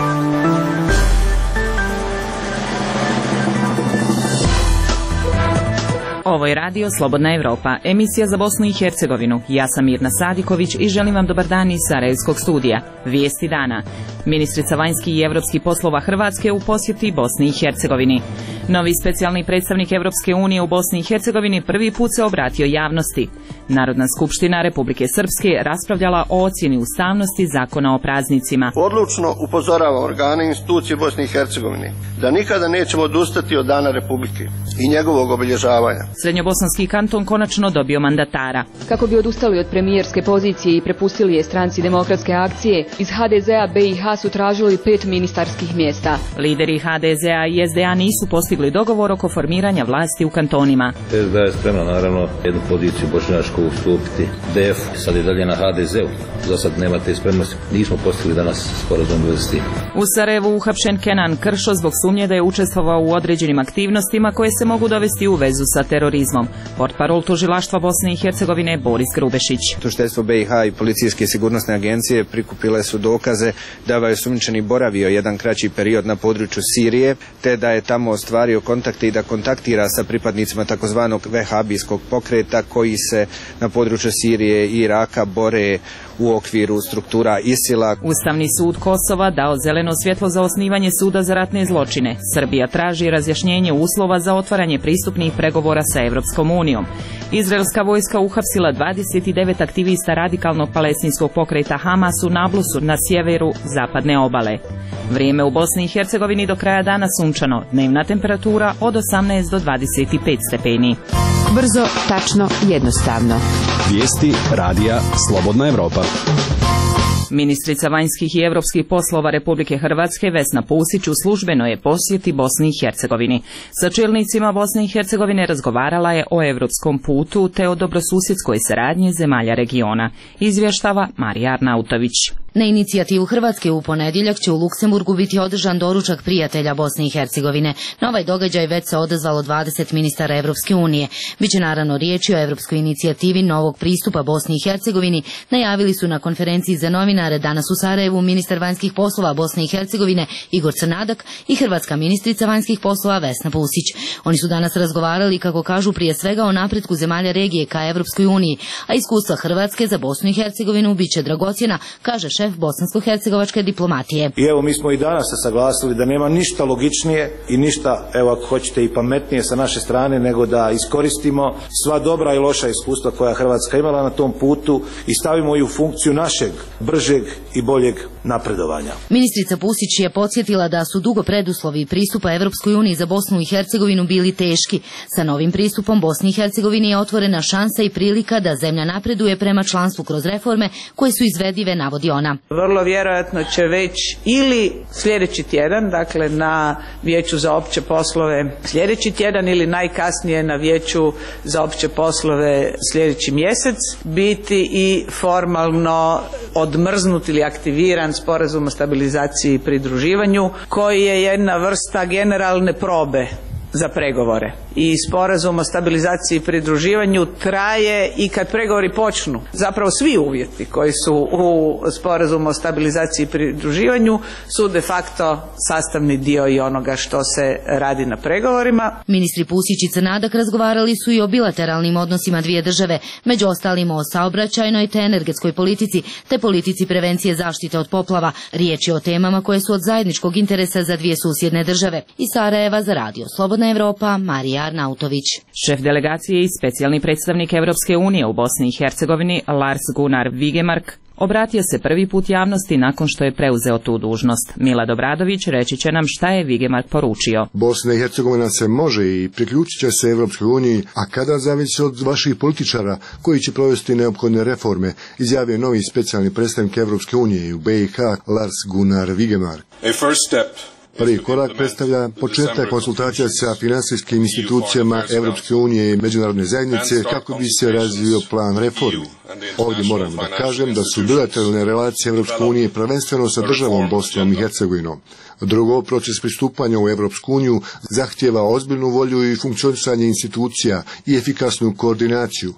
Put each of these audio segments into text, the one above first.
Ovo je radio Slobodna Evropa, emisija za Bosnu i Hercegovinu. Ja sam Mirna Sadiković i želim vam dobar dan iz Sarajevskog studija. Vijesti dana. Ministrica vanjskih i evropskih poslova Hrvatske u posjeti Bosni i Hercegovini. Novi specijalni predstavnik Evropske unije u Bosni i Hercegovini prvi put se obratio javnosti. Narodna skupština Republike Srpske raspravljala o ocjeni ustavnosti zakona o praznicima. Odlučno upozorava organe i institucije Bosne i Hercegovine da nikada nećemo odustati od Dana Republike i njegovog obilježavanja. Srednjobosanski kanton konačno dobio mandatara. Kako bi odustali od premijerske pozicije i prepustili je stranci Demokratske akcije, iz HDZ-a BiH su tražili 5 ministarskih mjesta. Lideri HDZ-a i SDA nisu postigli dogovor oko formiranja vlasti u kantonima. SDA je spremna naravno jednu poziciju bošnjačku ustupiti DF, sad je dalje na HDZ-u. Za sad nema te spremnosti. Nismo postigli danas sporazum u vezi s tim. U Sarajevu uhapšen Kenan Kršo zbog sumnje da je učestvovao u određenim aktivnostima koje se mogu dovesti u vezu sa terorizmom. Portparol tužilaštva Bosne i Hercegovine Boris Grubešić. Tužiteljstvo BiH i policijske sigurnosne agencije prikupile su dokaze da je osumnjičeni boravio jedan kraći period na području Sirije, te da je tamo ostvario kontakte i da kontaktira sa pripadnicima takozvanog vehabijskog pokreta koji se na području Sirije i Iraka bore u okviru struktura ISIL-a. Ustavni sud Kosova dao zeleno svjetlo za osnivanje suda za ratne zločine. Srbija traži razjašnjenje uslova za otvaranje pristupnih pregovora sa Evropskom unijom. Izraelska vojska uhapsila 29 aktivista radikalnog palestinskog pokreta Hamas u Nablusu na sjeveru zapadne obale. Vrijeme u Bosni i Hercegovini do kraja dana sunčano. Dnevna temperatura od 18 do 25 stepeni. Brzo, tačno, jednostavno. Vijesti radija Slobodna Evropa. Ministrica vanjskih i europskih poslova Republike Hrvatske Vesna Pusić u službenoj je posjeti Bosni i Hercegovini. Sa čelnicima Bosne i Hercegovine razgovarala je o europskom putu te o dobrosusjedskoj saradnji zemalja regiona. Izvještava Marija Arnautović. Na inicijativu Hrvatske u ponedjeljak će u Luksemburgu biti održan doručak prijatelja Bosne i Hercegovine. Na ovaj događaj već se odazvalo 20 ministara Evropske unije. Biće naravno riječi o europskoj inicijativi novog pristupa Bosni i Hercegovini, najavili su na konferenciji za novinare danas u Sarajevu ministar vanjskih poslova Bosne i Hercegovine Igor Crnadak i hrvatska ministrica vanjskih poslova Vesna Pusić. Oni su danas razgovarali, kako kažu, prije svega o napretku zemalja regije ka Evropskoj uniji, a iskustva Hrvatske za Bosnu i Hercegovinu biće dragocjena, kaže šef bosansko-hercegovačke diplomatije. I evo, mi smo i danas se saglasili da nema ništa logičnije i ništa, evo ako hoćete, i pametnije sa naše strane nego da iskoristimo sva dobra i loša iskustva koja Hrvatska imala na tom putu i stavimo ih u funkciju našeg bržeg i boljeg napredovanja. Ministrica Pusić je podsjetila da su dugo preduslovi pristupa Evropskoj uniji za Bosnu i Hercegovinu bili teški. Sa novim pristupom Bosni i Hercegovini je otvorena šansa i prilika da zemlja napreduje prema članstvu kroz reforme koje su izvedive, navodi ona. Vrlo vjerojatno će već ili sljedeći tjedan, dakle na Vijeću za opće poslove sljedeći tjedan ili najkasnije na Vijeću za opće poslove sljedeći mjesec biti i formalno odmrznut ili aktiviran sporazum o stabilizaciji i pridruživanju, koji je jedna vrsta generalne probe za pregovore. I sporazum o stabilizaciji i pridruživanju traje i kad pregovori počnu. Zapravo svi uvjeti koji su u sporazumu o stabilizaciji i pridruživanju su de facto sastavni dio i onoga što se radi na pregovorima. Ministri Pusić i Crnadak razgovarali su i o bilateralnim odnosima dvije države, među ostalim o saobraćajnoj te energetskoj politici te politici prevencije zaštite od poplava. Riječ je o temama koje su od zajedničkog interesa za dvije susjedne države. Iz Sarajeva za radio Slobodna Evropa, Marija Arnautović. Šef delegacije i specijalni predstavnik Evropske unije u Bosni i Hercegovini Lars Gunnar Vigemark obratio se prvi put javnosti nakon što je preuzeo tu dužnost. Milad Obradović reći će nam šta je Vigemark poručio. Bosna i Hercegovina se može i priključit će se Evropskoj uniji, a kada zavisi od vaših političara koji će provesti neophodne reforme, izjavio novi specijalni predstavnik Evropske unije u BiH Lars Gunnar Vigemark. Prvi korak predstavlja početak konsultacija sa finansijskim institucijama Evropske unije i međunarodne zajednice kako bi se razvio plan reformi. Ovdje moram da kažem da su bilateralne relacije Evropske unije prvenstveno sa državom Bosnom i Hercegovinom. Drugo, proces pristupanja u Evropsku uniju zahtijeva ozbiljnu volju i funkcionisanje institucija i efikasnu koordinaciju.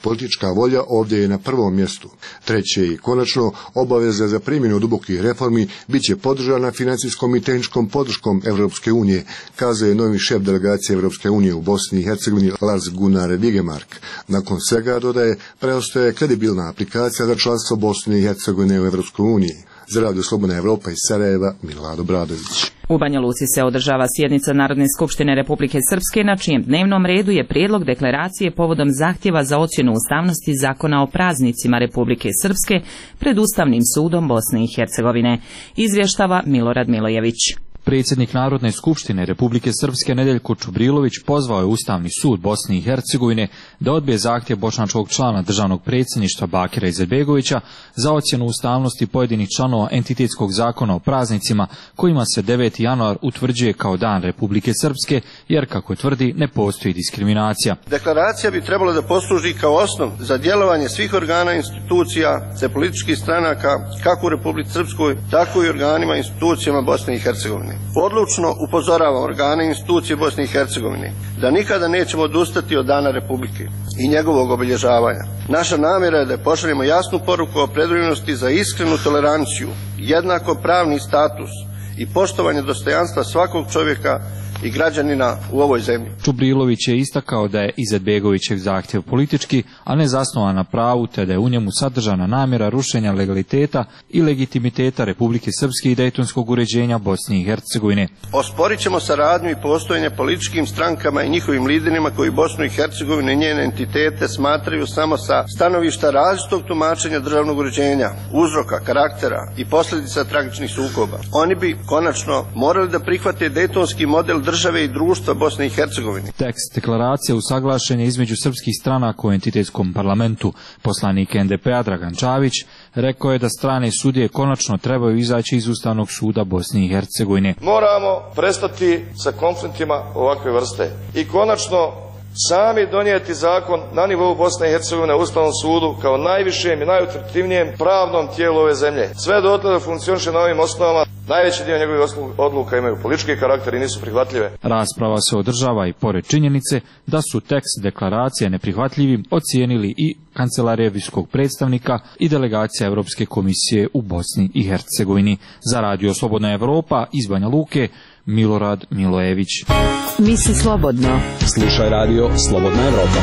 Politička volja ovdje je na prvom mjestu. Treće i konačno, obaveza za primjenu dubokih reformi bit će podržana financijskom i tehničkom podrškom Europske unije, kazuje novi šef delegacije Europske unije u Bosni i Hercegovini Lars Gunnar Vigemark. Nakon svega, dodaje, preostaje kredibilna aplikacija za članstvo Bosne i Hercegovine u Europskoj uniji. Za Radio Slobodna Evropa iz Sarajeva, Milorad Bradović. U Banja Luci se održava sjednica Narodne skupštine Republike Srpske, na čijem dnevnom redu je prijedlog deklaracije povodom zahtjeva za ocjenu ustavnosti Zakona o praznicima Republike Srpske pred Ustavnim sudom Bosne i Hercegovine. Izvještava Milorad Milojević. Predsjednik Narodne skupštine Republike Srpske Nedeljko Čubrilović pozvao je Ustavni sud Bosne i Hercegovine da odbije zahtjev bošnjačkog člana državnog predsjedništva Bakira Izetbegovića za ocjenu ustavnosti pojedinih članova entitetskog zakona o praznicima kojima se 9. januar utvrđuje kao dan Republike Srpske, jer, kako tvrdi, ne postoji diskriminacija. Deklaracija bi trebala da posluži kao osnov za djelovanje svih organa i institucija te političkih stranaka kako u Republici Srpskoj, tako i organima i institucijama Bosne i Hercegovine. Odlučno upozorava organe i institucije Bosne i Hercegovine da nikada nećemo odustati od Dana Republike i njegovog obilježavanja. Naša namjera je da pošaljemo jasnu poruku o preduvjetnosti za iskrenu toleranciju, jednakopravni status i poštovanje dostojanstva svakog čovjeka i građanina u ovoj zemlji. Čubrilović je istakao da je Izetbegovićev zahtjev politički, a ne zasnovan na pravu, te da je u njemu sadržana namjera rušenja legaliteta i legitimiteta Republike Srpske i dejtonskog uređenja Bosne i Hercegovine. Osporit ćemo saradnju i postojanje političkim strankama i njihovim liderima koji Bosnu i Hercegovinu i njene entitete smatraju samo sa stanovišta različitog tumačenja državnog uređenja, uzroka, karaktera i posljedica tragičnih sukoba. Oni bi konačno morali da prihvate dejtonski model države i društva Bosne i Hercegovine. Tekst deklaracije usaglašen je između srpskih stranaka u entitetskom parlamentu. Poslanik NDP-a Dragan Čavić rekao je da strane sudije konačno trebaju izaći iz Ustavnog suda Bosne i Hercegovine. Moramo prestati sa konfliktima ovakve vrste i konačno sami donijeti zakon na nivou Bosne i Hercegovine u Ustavnom sudu kao najvišem i najautoritativnijem pravnom tijelu ove zemlje. Sve dotle da funkcioniše na ovim osnovama, najveći dio njegovih odluka imaju politički karakter i nisu prihvatljive. Rasprava se održava i pored činjenice da su tekst deklaracije neprihvatljivim ocijenili i Kancelarija visokog predstavnika i delegacija Europske komisije u Bosni i Hercegovini. Za Radio Slobodna Evropa iz Banja Luke, Milorad Milojević. Misli slobodno. Slušaj Radio Slobodna Evropa.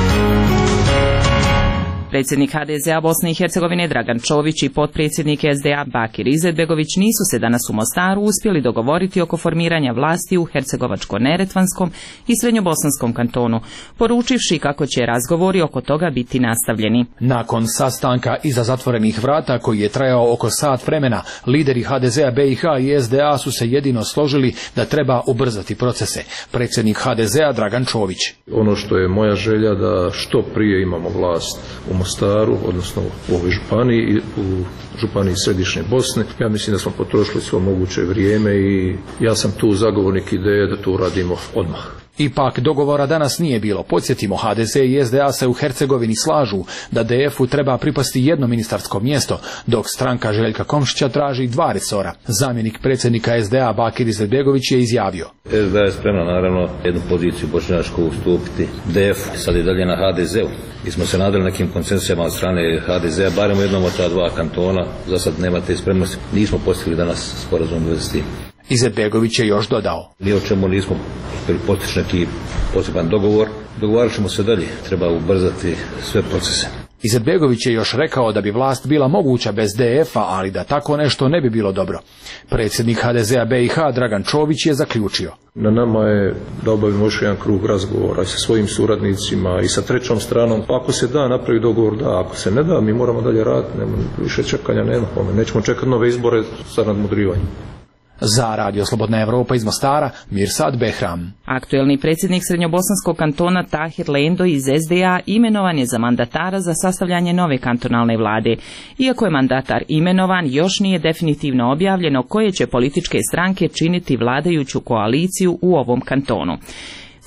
Predsjednik HDZ-a Bosne i Hercegovine Dragan Čović i potpredsjednik SDA Bakir Izetbegović nisu se danas u Mostaru uspjeli dogovoriti oko formiranja vlasti u Hercegovačko-Neretvanskom i Srednjobosanskom kantonu, poručivši kako će razgovori oko toga biti nastavljeni. Nakon sastanka iza zatvorenih vrata koji je trajao oko sat vremena, lideri HDZ-a BiH i SDA su se jedino složili da treba ubrzati procese. Predsjednik HDZ-a Dragan Čović. Ono što je moja želja da što prije imamo vlast u Mostaru, odnosno u ovoj županiji i u županiji Središnje Bosne. Ja mislim da smo potrošili svo moguće vrijeme i ja sam tu zagovornik ideje da to uradimo odmah. Ipak dogovora danas nije bilo. Podsjetimo, HDZ i SDA se u Hercegovini slažu da DF-u treba pripasti jedno ministarsko mjesto, dok stranka Željka Komšića traži 2 resora. Zamjenik predsjednika SDA Bakir Izetbegović je izjavio. SDA je spremna naravno jednu poziciju bošnjačku ustupiti DF, sad je dalje na HDZ-u. Mi smo se nadali nekim koncesijama od strane HDZ-a, barem u jednom od ta 2 kantona. Za sad nema te spremnosti. Nismo postigli danas sporazum u vezi s tim. Izetbegović je još dodao. Ni o čemu nismo postići neki poseban dogovor. Dogovarat ćemo se dalje. Treba ubrzati sve procese. Izetbegović je još rekao da bi vlast bila moguća bez DF-a, ali da tako nešto ne bi bilo dobro. Predsjednik HDZ-a BiH Dragan Čović je zaključio. Na nama je da obavimo još jedan krug razgovora sa svojim suradnicima i sa trećom stranom. Ako se da napravi dogovor, da. Ako se ne da, mi moramo dalje raditi. Nema više čekanja, nema. Nećemo čekati nove izbore sa nadmudrivanjem. Za Radio Slobodna Evropa iz Mostara, Mirsad Behram. Aktuelni predsjednik Srednjobosanskog kantona Tahir Lendo iz SDA imenovan je za mandatara za sastavljanje nove kantonalne vlade. Iako je mandatar imenovan, još nije definitivno objavljeno koje će političke stranke činiti vladajuću koaliciju u ovom kantonu.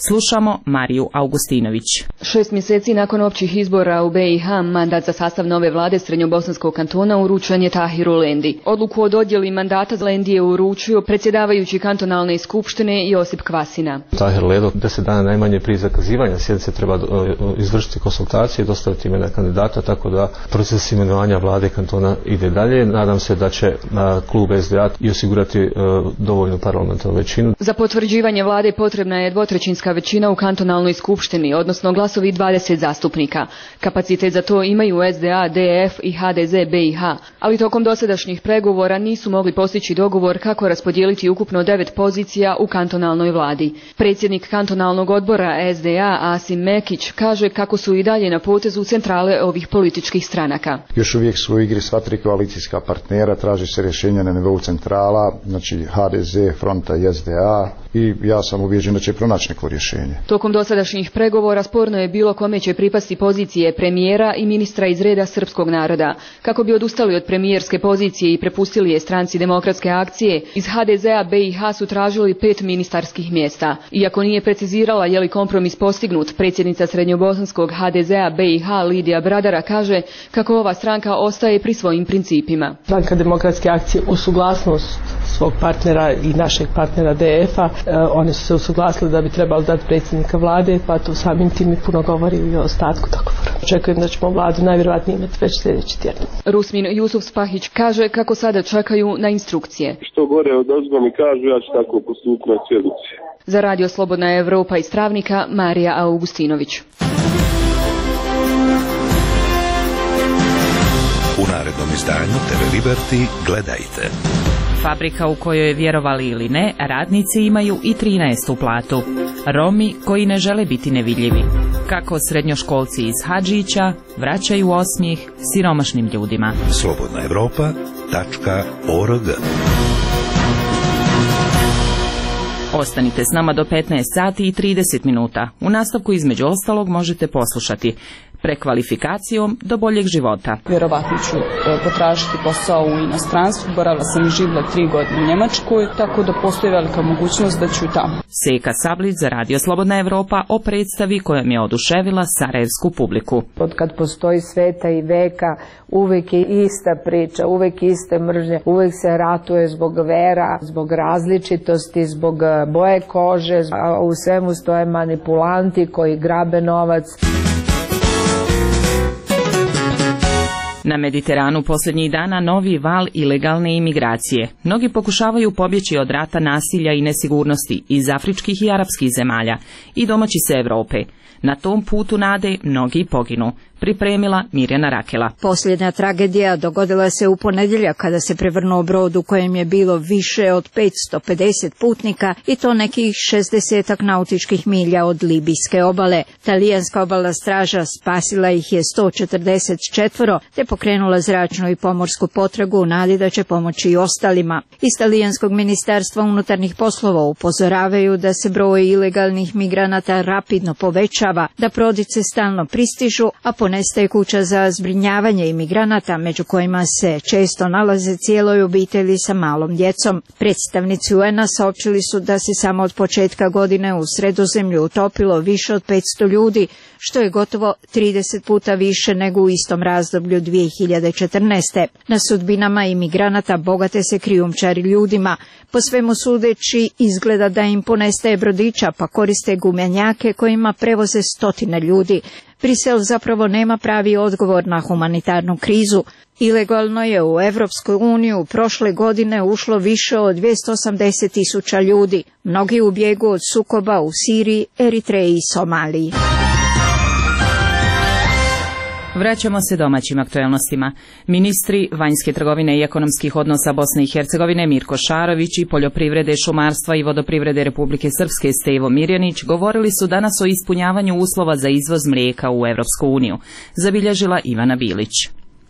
Slušamo Mariju Augustinović. 6 mjeseci nakon općih izbora u BiH, mandat za sastav nove vlade Srednjobosanskog kantona uručen je Tahiru Lendi. Odluku o dodjeli mandata Lendi je uručio predsjedavajući kantonalne skupštine Josip Kvasina. Tahir Ledo 10 dana najmanje prije zakazivanja sjednice treba izvršiti konsultacije i dostaviti imena kandidata, tako da proces imenovanja vlade kantona ide dalje. Nadam se da će klub SDA i osigurati dovoljnu parlamentarnu većinu. Za potvrđivanje vlade potrebna je dvotrećinska većina u kantonalnoj skupštini, odnosno glasovi 20 zastupnika. Kapacitet za to imaju SDA, DF i HDZ BiH, ali tokom dosadašnjih pregovora nisu mogli postići dogovor kako raspodijeliti ukupno 9 pozicija u kantonalnoj vladi. Predsjednik kantonalnog odbora SDA Asim Mekić kaže kako su i dalje na potezu centrale ovih političkih stranaka. Još uvijek su u igri sva 3 koalicijska partnera, traži se rješenja na nivou centrala, znači HDZ, Fronta i SDA, i ja sam ubijeđen da će pronaći neko rješenje. Tokom dosadašnjih pregovora sporno je bilo kome će pripasti pozicije premijera i ministra iz reda srpskog naroda. Kako bi odustali od premijerske pozicije i prepustili je stranci Demokratske akcije, iz HDZ-a BiH su tražili 5 ministarskih mjesta. Iako nije precizirala je li kompromis postignut, predsjednica Srednjobosanskog HDZ-a BiH Lidija Bradara kaže kako ova stranka ostaje pri svojim principima. Stranka Demokratske akcije u suglasnost svog partnera i našeg partnera DF-a, oni su se usuglasili da bi trebalo dati predsjednika vlade, pa to samim tim i puno govori i o ostatku dogovora. Očekujem da ćemo vladu najvjerojatnije imati već sljedeći tjedan. Rusmin Jusuf Spahić kaže kako sada čekaju na instrukcije. Što gore od ozgo mi kažu, ja ću tako postupiti na sjednici. Za Radio Slobodna Evropa iz Travnika, Marija Augustinović. U narednom izdanju TV Liberty gledajte. Fabrika u kojoj, vjerovali ili ne, radnici imaju i 13. platu. Romi koji ne žele biti nevidljivi. Kako srednjoškolci iz Hadžića vraćaju osmijeh siromašnim ljudima. slobodnaevropa.org. Ostanite s nama do 15 sati i 30 minuta. U nastavku između ostalog možete poslušati prekvalifikacijom do boljeg života. Vjerovatno ću potražiti posao u inostranstvu. Boravila sam i živjela 3 godine u Njemačkoj, tako da postoji velika mogućnost da ću tamo. Seka Sablić za Radio Slobodna Evropa o predstavi kojom je oduševila sarajevsku publiku. Od kad postoji sveta i veka, uvek je ista priča, uvek iste mržnje, uvek se ratuje zbog vera, zbog različitosti, zbog boje kože, a u svemu stoje manipulanti koji grabe novac. Na Mediteranu posljednjih dana novi val ilegalne imigracije. Mnogi pokušavaju pobjeći od rata, nasilja i nesigurnosti iz afričkih i arapskih zemalja i domaći se Europe. Na tom putu nade mnogi poginu. Pripremila Mirjana Rakela. Posljednja tragedija dogodila se u ponedjeljak kada se prevrnuo brod u kojem je bilo više od 550 putnika i to nekih 60 nautičkih milja od libijske obale. Talijanska obalna straža spasila ih je 144 te pokrenula zračnu i pomorsku potragu u nadi da će pomoći i ostalima. Iz Talijanskog ministarstva unutarnjih poslova upozoravaju da se broj ilegalnih migranata rapidno povećava, da brodice stalno pristižu, a ponestaje kuća za zbrinjavanje imigranata, među kojima se često nalaze cijeloj obitelji sa malom djecom. Predstavnici UN-a saopćili su da se samo od početka godine u Sredozemlju utopilo više od 500 ljudi, što je gotovo 30 puta više nego u istom razdoblju 2014. Na sudbinama imigranata bogate se krijumčari ljudima. Po svemu sudeći izgleda da im ponestaje brodića, pa koriste gumenjake kojima prevoze stotine ljudi. Brisel zapravo nema pravi odgovor na humanitarnu krizu. Ilegalno je u Evropsku uniju prošle godine ušlo više od 280.000 ljudi, mnogi u bijegu od sukoba u Siriji, Eritreji i Somaliji. Vraćamo se domaćim aktuelnostima. Ministri vanjske trgovine i ekonomskih odnosa Bosne i Hercegovine Mirko Šarović i poljoprivrede, šumarstva i vodoprivrede Republike Srpske Stevo Mirjanić govorili su danas o ispunjavanju uslova za izvoz mlijeka u Evropsku uniju, zabilježila Ivana Bilić.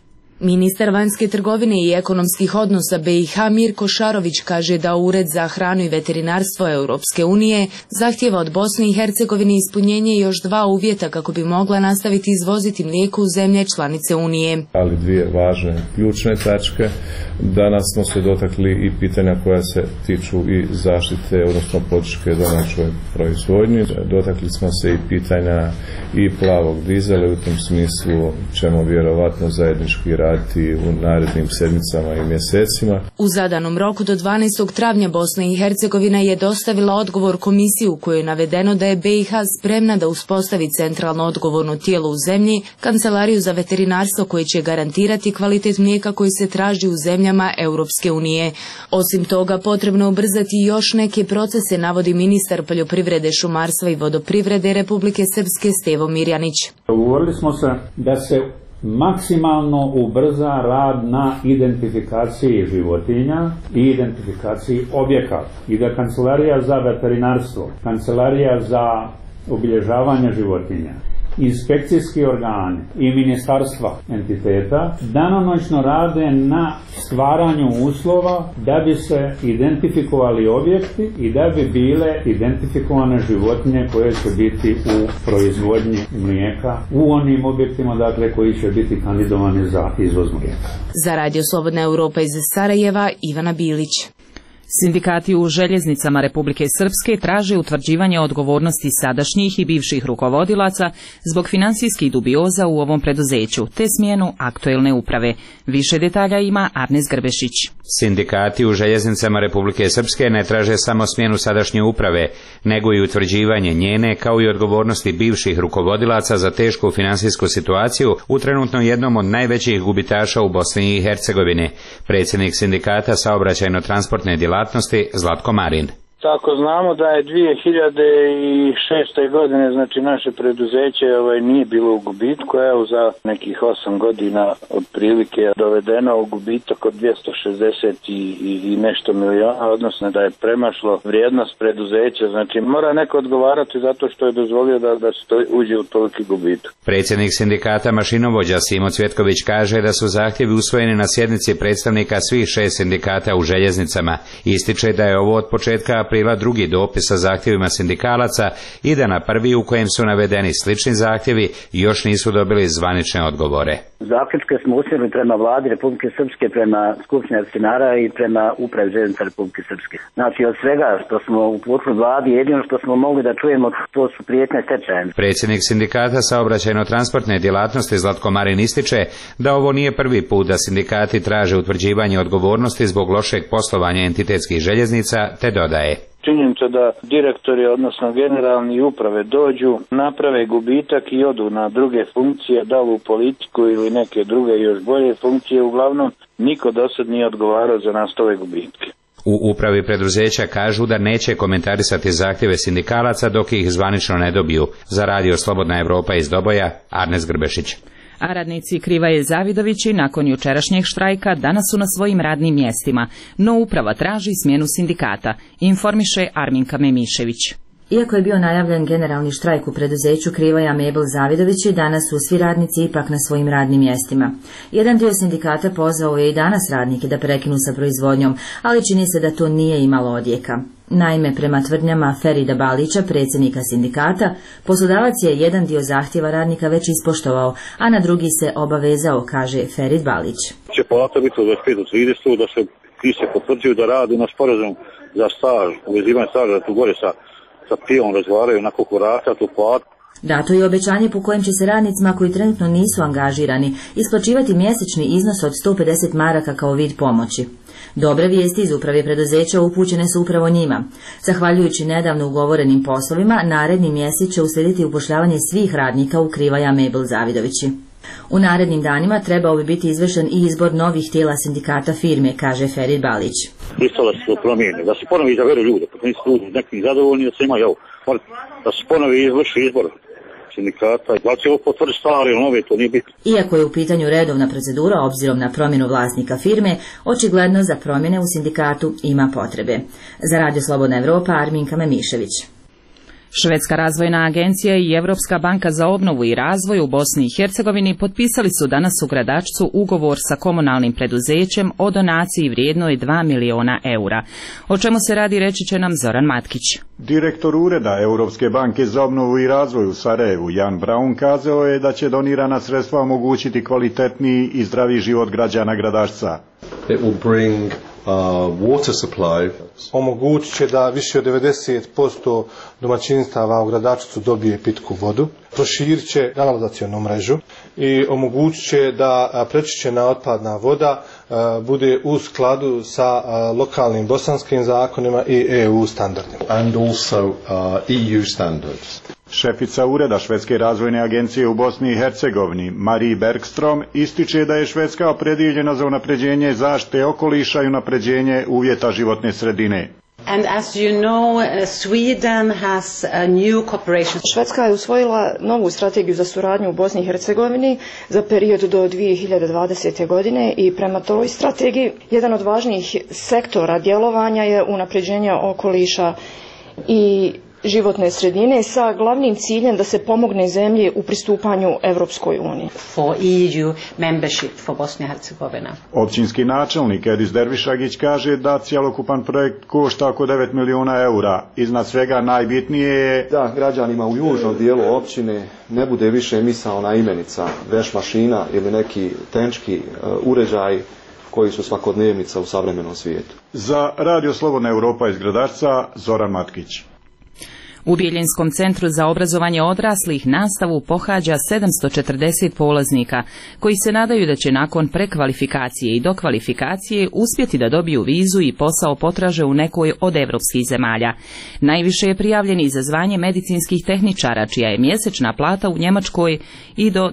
Ministar vanjske trgovine i ekonomskih odnosa BiH Mirko Šarović kaže da Ured za hranu i veterinarstvo Europske unije zahtijeva od Bosne i Hercegovine ispunjenje još 2 uvjeta kako bi mogla nastaviti izvoziti mlijeko u zemlje članice Unije. Ali 2 važne ključne tačke. Danas smo se dotakli i pitanja koja se tiču i zaštite, odnosno podrške domaćoj proizvodnji. Dotakli smo se i pitanja i plavog dizela i u tom smislu ćemo vjerovatno zajednički raditi u narednim sedmicama i mjesecima. U zadanom roku do 12. travnja Bosna i Hercegovina je dostavila odgovor komisiji u kojoj je navedeno da je BiH spremna da uspostavi centralno odgovorno tijelo u zemlji, kancelariju za veterinarstvo koji će garantirati kvalitet mlijeka koji se traži u zemljama Europske unije. Osim toga, potrebno ubrzati još neke procese, navodi ministar poljoprivrede, šumarstva i vodoprivrede Republike Srpske Stevo Mirjanić. Ugovorili smo se da se maksimalno ubrza rad na identifikaciji životinja i identifikaciji objekata i da Kancelarija za veterinarstvo, Kancelarija za obilježavanje životinja, inspekcijski organi i ministarstva entiteta danonoćno rade na stvaranju uslova da bi se identifikovali objekti i da bi bile identifikovane životinje koje će biti u proizvodnji mlijeka u onim objektima, dakle, koji će biti kandidovani za izvoz mlijeka. Za Radio Slobodna Europa iz Sarajeva, Ivana Bilić. Sindikati u željeznicama Republike Srpske traže utvrđivanje odgovornosti sadašnjih i bivših rukovodilaca zbog financijskih dubioza u ovom preduzeću, te smjenu aktuelne uprave. Više detalja ima Arnes Grbešić. Sindikati u željeznicama Republike Srpske ne traže samo smjenu sadašnje uprave, nego i utvrđivanje njene kao i odgovornosti bivših rukovodilaca za tešku financijsku situaciju u trenutno jednom od najvećih gubitaša u Bosni i Hercegovini. Predsjednik sindikata saobraćajno-transportne djelatnosti Zlatko Marin. Tako znamo da je 2006. godine, znači naše preduzeće nije bilo u gubitku, evo za nekih 8 godina otprilike je dovedeno u gubitak od 260 i nešto miliona, odnosno da je premašlo vrijednost preduzeća, znači mora neko odgovarati zato što je dozvolio da se to uđe u toliki gubitak. Predsjednik sindikata mašinovođa Simo Cvjetković kaže da su zahtjevi usvojeni na sjednici predstavnika svih 6 sindikata u željeznicama. Ističe da je ovo od početka aprila drugi dopis sa zahtjevima sindikalaca i da na prvi u kojem su navedeni slični zahtjevi još nisu dobili zvanične odgovore. Zaključke smo usmjerili prema vladi Republike Srpske, prema Skupštini akcionara i prema upravi željeznica Republike Srpske. Znači od svega što smo uputili vladi, jedino što smo mogli da čujemo to su prijetnje stečajem. Predsjednik sindikata saobraćajno-transportne djelatnosti Zlatko Marin ističe da ovo nije prvi put da sindikati traže utvrđivanje odgovornosti zbog lošeg poslovanja entitetskih željeznica, te dodaje. Činjenica da direktori, odnosno generalni uprave dođu, naprave gubitak i odu na druge funkcije, da li u politiku ili neke druge još bolje funkcije, uglavnom niko dosad nije odgovarao za nastale gubitke. U upravi preduzeća kažu da neće komentarisati zahtjeve sindikalaca dok ih zvanično ne dobiju. Za Radio Slobodna Europa iz Doboja, Arnes Grbešić. A radnici Krivaje Zavidovići nakon jučerašnjeg štrajka danas su na svojim radnim mjestima, no uprava traži smjenu sindikata, informiše Arminka Memišević. Iako je bio najavljen generalni štrajk u preduzeću Krivaja Mebel Zavidovići, danas su svi radnici ipak na svojim radnim mjestima. Jedan dio sindikata pozvao je i danas radnike da prekinu sa proizvodnjom, ali čini se da to nije imalo odjeka. Naime, prema tvrdnjama Ferida Balića, predsjednika sindikata, poslodavac je jedan dio zahtjeva radnika već ispoštovao, a na drugi se obavezao, kaže Ferid Balić. Će plata biti od 25 do 30, da se se potvrđuju da radi na sporazum za staž, uvezivanje staža, da tu gore sa pijom razgovaraju na koliko rata, tu platu. Dato je obećanje po kojem će se radnicima koji trenutno nisu angažirani isplaćivati mjesečni iznos od 150 maraka kao vid pomoći. Dobre vijesti iz uprave preduzeća upućene su upravo njima. Zahvaljujući nedavno ugovorenim poslovima, naredni mjesec će uslijediti upošljavanje svih radnika u Krivaja Mebel Zavidovići. U narednim danima trebao bi biti izvršen i izbor novih tijela sindikata firme, kaže Ferid Balić. Pristalo da se to promijeni, da se ponovi izaberu ljude, pa nisu ljudi neki zadovoljni, da se imaju, da se ponovi izvrši izbor sindikata, da će ovo potvrdi stare ili nove, to nije bitno. Iako je u pitanju redovna procedura obzirom na promjenu vlasnika firme, očigledno za promjene u sindikatu ima potrebe. Za Radio Slobodna Europa, Arminka Memišević. Švedska razvojna agencija i Europska banka za obnovu i razvoj u Bosni i Hercegovini potpisali su danas u Gradačcu ugovor sa komunalnim preduzećem o donaciji vrijednoj 2 miliona eura. O čemu se radi reći će nam Zoran Matkić. Direktor Ureda Europske banke za obnovu i razvoj u Sarajevu, Jan Braun, kazao je da će donirana sredstva omogućiti kvalitetniji i zdraviji život građana Gradačca. Water supply. Omogućit će da više od 90% domaćinstava u Gradačcu dobije pitku vodu, proširit će kanalizacionu mrežu i omogućit će da prečišćena otpadna voda bude u skladu sa lokalnim bosanskim zakonima i EU standardima. And also EU standards. Šefica Ureda Švedske razvojne agencije u Bosni i Hercegovini, Marie Bergstrom, ističe da je Švedska opredijeljena za unapređenje zaštite okoliša i unapređenje uvjeta životne sredine. And as you know, Sweden has a new cooperation. Švedska je usvojila novu strategiju za suradnju u Bosni i Hercegovini za period do 2020. godine i prema toj strategiji jedan od važnijih sektora djelovanja je unapređenje okoliša i životne sredine sa glavnim ciljem da se pomogne zemlji u pristupanju Europskoj uniji. For EU membership for Bosnia and Herzegovina. Općinski načelnik Edis Dervišagić kaže da cjelokupan projekt košta oko 9 miliona eura. Iznad svega najbitnije je da građanima u južnom dijelu općine ne bude više misaona imenica, veš mašina ili neki tenčki uređaj koji su svakodnevnica u savremenom svijetu. Za Radio Slobodna Europa iz Gradačca, Zoran Matkić. U Biljinskom centru za obrazovanje odraslih nastavu pohađa 740 polaznika, koji se nadaju da će nakon prekvalifikacije i dokvalifikacije uspjeti da dobiju vizu i posao potraže u nekoj od evropskih zemalja. Najviše je prijavljeni za zvanje medicinskih tehničara, čija je mjesečna plata u Njemačkoj i do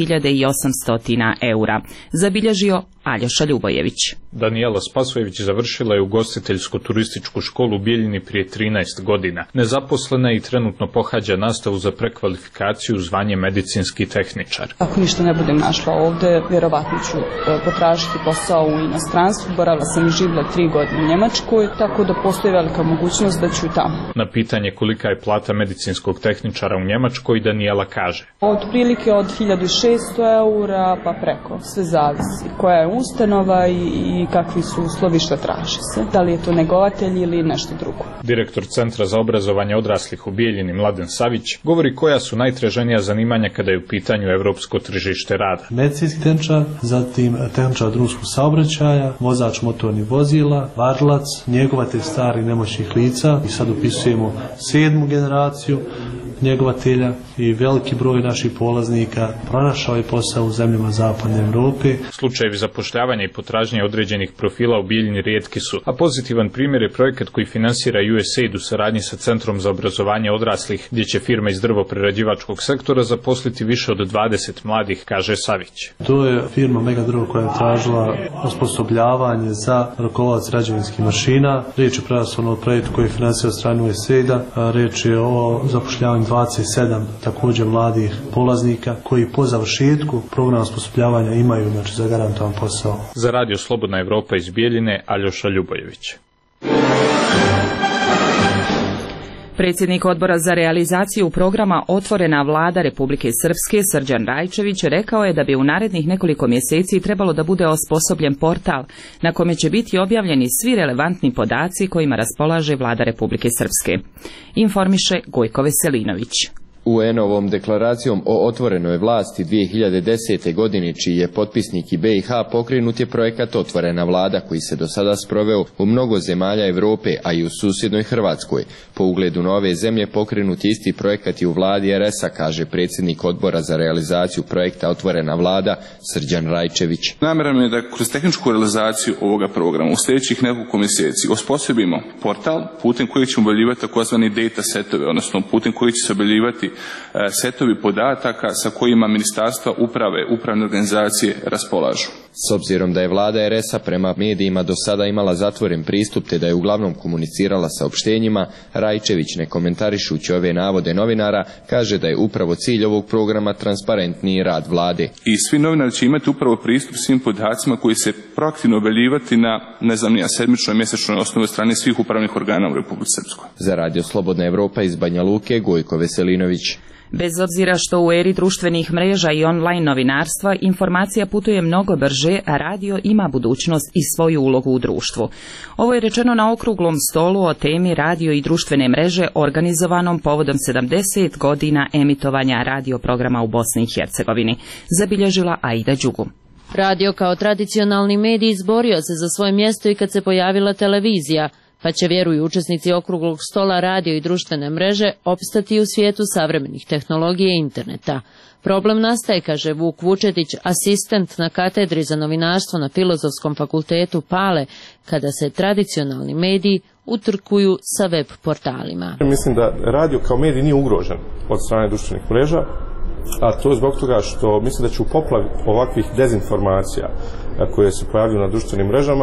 2800 eura, zabilježio Aljoša Ljubojević. Danijela Spasojević završila je ugostiteljsku turističku školu u Bijeljini prije 13 godina. Nezaposlena i trenutno pohađa nastavu za prekvalifikaciju u zvanje medicinski tehničar. Ako ništa ne budem našla ovdje, vjerovatno ću potražiti posao u inostranstvu. Boravila sam i živjela 3 godine u Njemačkoj, tako da postoji velika mogućnost da ću i tamo. Na pitanje kolika je plata medicinskog tehničara u Njemačkoj, Danijela kaže: Otprilike od 1600 eura pa preko, sve zavisi koja je ustanova i kakvi su uslovi, što traži se. Da li je to negovatelj ili nešto drugo. Direktor Centra za obrazovanje odraslih u Bijeljini, Mladen Savić, govori koja su najtraženija zanimanja kada je u pitanju europsko tržište rada. Medicinski tehničar, zatim tehničar drumskog saobraćaja, vozač motornih vozila, varlac, njegovatelj starih nemoćnih lica i sad upisujemo 7. generaciju njegovatelja i veliki broj naših polaznika pronašao je posao u zemljama zapadne Europe. Slučajevi zapošljavanja i potražnje određenih profila u Bijeljini rijetki su, a pozitivan primjer je projekat koji finansira USAID u saradnji sa Centrom za obrazovanje odraslih, gdje će firma iz drvoprerađivačkog sektora zaposliti više od 20 mladih, kaže Savić. To je firma Mega Drvo koja je tražila osposobljavanje za rukovalac građevinskih mašina. Riječ je prevashodno o projektu koji je finansira od strane USAID-a. Riječ je o zapošljavanju 27 također mladih polaznika koji po završetku programa osposobljavanja imaju zagarantovan posao. Za Radio Slobodna Europa iz Bijeljine, Aljoša Ljubojević. Predsjednik odbora za realizaciju programa Otvorena vlada Republike Srpske, Srđan Rajčević, rekao je da bi u narednih nekoliko mjeseci trebalo da bude osposobljen portal na kome će biti objavljeni svi relevantni podaci kojima raspolaže vlada Republike Srpske. Informiše Gojko Veselinović. UN-ovom deklaracijom o otvorenoj vlasti 2010. godine, čiji je potpisnik i BiH, pokrenut je projekat Otvorena vlada, koji se do sada sproveo u mnogo zemalja Europe, a i u susjednoj Hrvatskoj. Po ugledu na ove zemlje pokrenut je isti projekat i u vladi RS-a, kaže predsjednik odbora za realizaciju projekta Otvorena vlada, Srđan Rajčević. Namjera je da kroz tehničku realizaciju ovoga programa u sljedećih nekoliko mjeseci osposobimo portal putem kojeg ćemo objavljivati takozvani data setove, odnosno putem kojeg će se objavljivati setovi podataka sa kojima ministarstva uprave, upravne organizacije raspolažu. S obzirom da je vlada RS-a prema medijima do sada imala zatvoren pristup te da je uglavnom komunicirala saopštenjima, Rajčević, ne komentarišući ove navode novinara, kaže da je upravo cilj ovog programa transparentniji rad vlade. I svi novinari će imati upravo pristup svim podacima koji se proaktivno objavljivati na sedmičnoj, mjesečnoj osnovi od strane svih upravnih organa u Republici Srpskoj. Za Radio Slobodna Evropa iz Banja Luke, Gojko Veselinović. Bez obzira što u eri društvenih mreža i online novinarstva informacija putuje mnogo brže, a radio ima budućnost i svoju ulogu u društvu. Ovo je rečeno na okruglom stolu o temi radio i društvene mreže organizovanom povodom 70 godina emitovanja radio programa u Bosni i Hercegovini, zabilježila Aida Đugum. Radio kao tradicionalni medij izborio se za svoje mjesto i kad se pojavila televizija, pa će, vjeruju učesnici okruglog stola, radio i društvene mreže opstati u svijetu savremenih tehnologije i interneta. Problem nastaje, kaže Vuk Vučetić, asistent na katedri za novinarstvo na Filozofskom fakultetu Pale, kada se tradicionalni mediji utrkuju sa web portalima. Mislim da radio kao medij nije ugrožen od strane društvenih mreža, a to je zbog toga što mislim da će u poplavi ovakvih dezinformacija koje se pojavljuju na društvenim mrežama,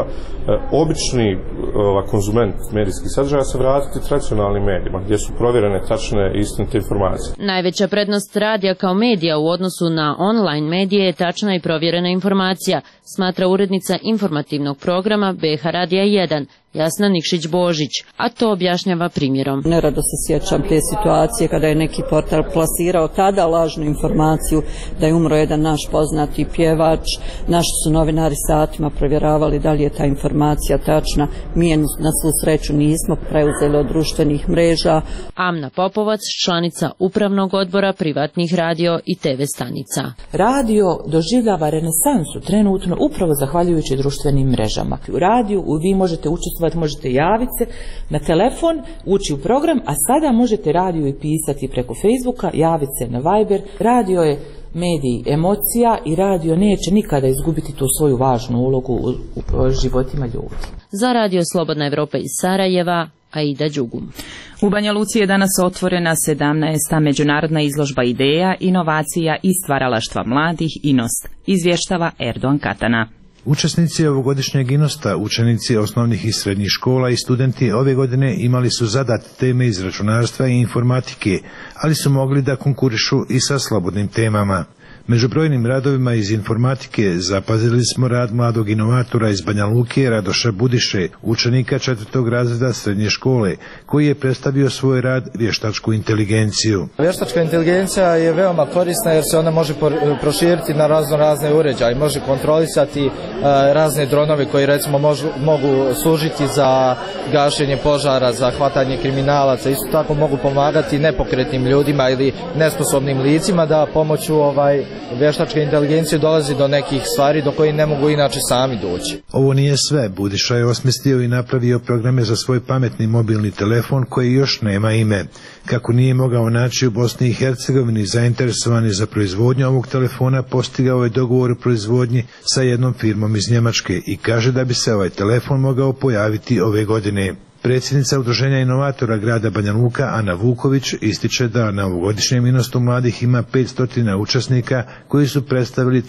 obični konzument medijskih sadržaja se vratiti tradicionalnim medijima, gdje su provjerene, tačne i istinite informacije. Najveća prednost radija kao medija u odnosu na online medije je tačna i provjerena informacija, smatra urednica informativnog programa BH Radija 1, Jasna Nikšić-Božić, a to objašnjava primjerom. Nerado se sjećam te situacije kada je neki portal plasirao tada lažnu informaciju da je umro jedan naš poznati pjevač. Naši su novinari satima provjeravali da li je ta informacija tačna. Mi je na svu sreću nismo preuzeli od društvenih mreža. Amna Popovac, članica upravnog odbora privatnih radio i TV stanica. Radio doživljava renesansu trenutno upravo zahvaljujući društvenim mrežama. U radiju vi možete učestvovati, možete javiti se na telefon, ući u program, a sada možete radio i pisati preko Facebooka, javiti se na Viber. Radio je medij emocija i radio neće nikada izgubiti tu svoju važnu ulogu u životima ljudi. Za Radio Slobodna Evropa iz Sarajeva, Aida Đugum. U Banja Luci je danas otvorena 17. međunarodna izložba ideja, inovacija i stvaralaštva mladih INOST, izvještava Erdogan Katana. Učesnici ovogodišnjeg INOST-a, učenici osnovnih i srednjih škola i studenti ove godine imali su zadate teme iz računarstva i informatike, ali su mogli da konkurišu i sa slobodnim temama. Među brojnim radovima iz informatike zapazili smo rad mladog inovatora iz Banja Luke, Radoša Budiše, učenika 4. razreda srednje škole, koji je predstavio svoj rad vještačku inteligenciju. Vještačka inteligencija je veoma korisna jer se ona može proširiti na razne uređaje, može kontrolisati razne dronove koji recimo mogu služiti za gašenje požara, za hvatanje kriminalaca, isto tako mogu pomagati nepokretnim ljudima ili nesposobnim licima da pomoću vještačke inteligencije dolazi do nekih stvari do kojih ne mogu inače sami doći. Ovo nije sve. Budiša je osmislio i napravio programe za svoj pametni mobilni telefon koji još nema ime. Kako nije mogao naći u Bosni i Hercegovini zainteresovani za proizvodnju ovog telefona, postigao je dogovor o proizvodnji sa jednom firmom iz Njemačke i kaže da bi se ovaj telefon mogao pojaviti ove godine. Predsjednica Udruženja inovatora grada Banja Luka, Ana Vuković, ističe da na ovogodišnjem INOST-u mladih ima 500 učesnika koji su predstavili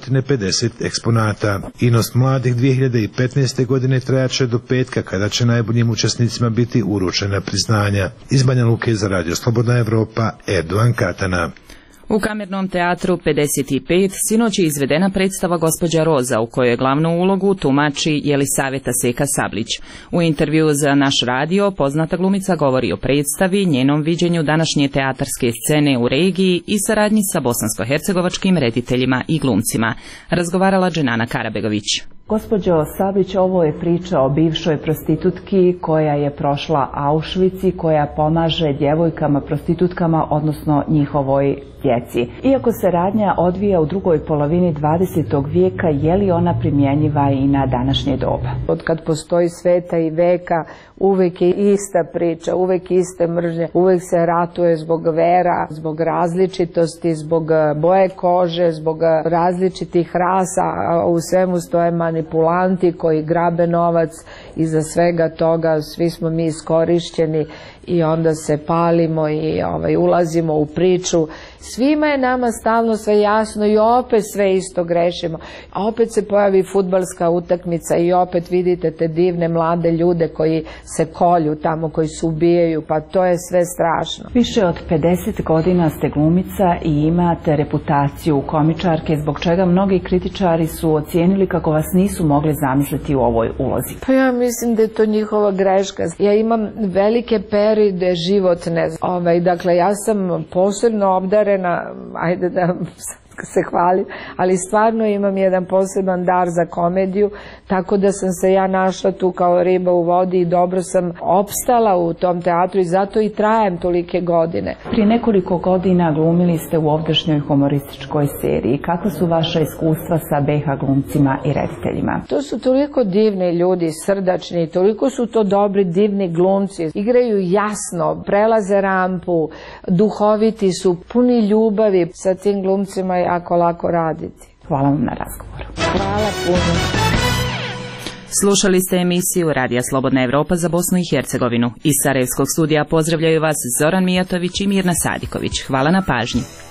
350 eksponata. INOST mladih 2015. godine trajaće do petka kada će najboljim učesnicima biti uručena priznanja. Iz Banja Luke za Radio Slobodna Evropa, Erdogan Katana. U Kamernom teatru 55 sinoć je izvedena predstava Gospođa Roza u kojoj glavnu ulogu tumači Jelisaveta Seka Sablić. U intervju za naš radio poznata glumica govori o predstavi, njenom viđenju današnje teatarske scene u regiji i saradnji sa bosansko-hercegovačkim rediteljima i glumcima. Razgovarala Dženana Karabegović. Gospođo Sablić, ovo je priča o bivšoj prostitutki koja je prošla Auschwitz i koja pomaže djevojkama prostitutkama, odnosno njihovoj djeci. Iako se radnja odvija u drugoj polovini 20. vijeka, je li ona primjenjiva i na današnje doba? Od kad postoji sveta i veka, uvek je ista priča, uvek iste mržnje, uvek se ratuje zbog vera, zbog različitosti, zbog boje kože, zbog različitih rasa, a u svemu stoje manipulanti koji grabe novac. Iza svega toga svi smo mi iskorišćeni i onda se palimo i ulazimo u priču Svima je nama stalno sve jasno i opet sve isto grešimo. A opet se pojavi fudbalska utakmica i opet vidite te divne mlade ljude koji se kolju tamo, koji se ubijaju, pa to je sve strašno. Više od 50 godina ste glumica i imate reputaciju komičarke, zbog čega mnogi kritičari su ocijenili kako vas nisu mogli zamisliti u ovoj ulozi. Pa ja mislim da je to njihova greška. Ja imam velike periode životne. Dakle, ja sam posebno obdarena, ajde da se hvalim, ali stvarno imam jedan poseban dar za komediju, tako da sam se ja našla tu kao riba u vodi i dobro sam opstala u tom teatru i zato i trajem tolike godine. Prije nekoliko godina glumili ste u ovdašnjoj humorističkoj seriji. Kako su vaša iskustva sa BiH glumcima i rediteljima? To su toliko divni ljudi, srdačni, toliko su to dobri, divni glumci. Igraju jasno, prelaze rampu, duhoviti su, puni ljubavi. Sa tim glumcima je jako lako raditi. Hvala vam na razgovoru. Hvala puno. Slušali ste emisiju Radija Slobodna Evropa za Bosnu i Hercegovinu. Iz Sarajevskog studija pozdravljaju vas Zoran Mijatović i Mirna Sadiković. Hvala na pažnji.